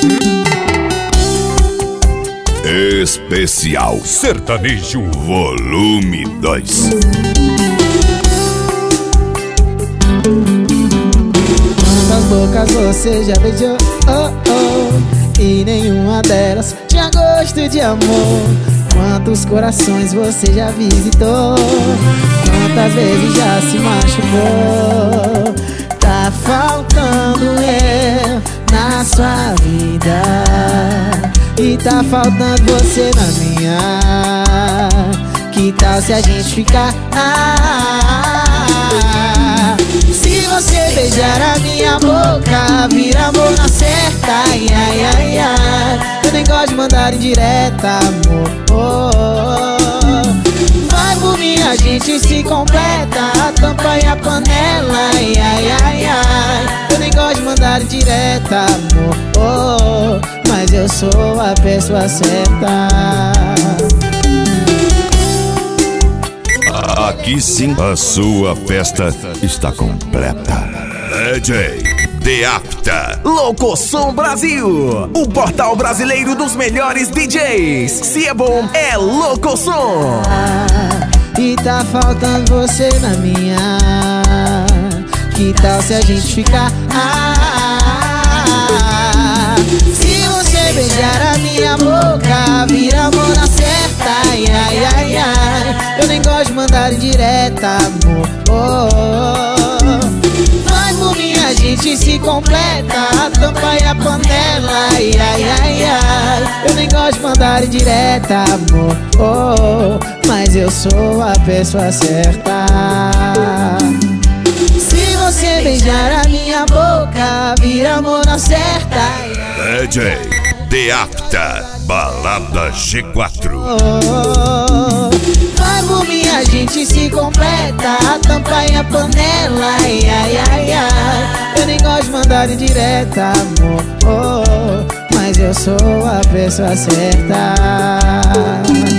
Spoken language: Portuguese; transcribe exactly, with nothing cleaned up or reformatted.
Especial Sertanejo Volume dois. Quantas bocas você já beijou, oh, oh, e nenhuma delas tinha gosto de amor. Quantos corações você já visitou, quantas vezes já se machucou. Tá faltando eu na sua vida, e tá faltando você na minha. Que tal se a gente ficar? Ah, se você beijar a minha boca, vira amor na certa. Ai, ai, ai, ai. Eu nem gosto de mandar indireta, amor. Oh, oh. Vai por mim, a gente se completa, a tampa e a panela. Ai, ai, ai, ai. Eu nem gosto de mandar indireta, amor. Oh, oh. Mas eu sou a pessoa certa. Aqui sim, a sua festa está completa. D J Deapta. Locosom Brasil, o portal brasileiro dos melhores D Js. Se é bom, é Locosom. Ah, e tá faltando você na minha. Que tal se a gente ficar? Ah, se você beijar a minha boca, vira amor na certa. Ai, ai, ai, ai. Eu nem gosto de mandar indireta, amor. Oh, oh, oh. Vai por mim, a gente se completa, a tampa e a panela. Ai, ai, ai, ai. Eu nem gosto de mandar indireta, amor. Oh, oh. Mas eu sou a pessoa certa. Se você beijar a minha boca, vira amor na certa. D J Deapta, Balada G quatro. Oh, oh, oh. Vai por mim, a gente se completa, a tampa e a panela. Ai, ai, ai, ai. Eu nem gosto de mandar indireta, amor. Oh, oh. Mas eu sou a pessoa certa.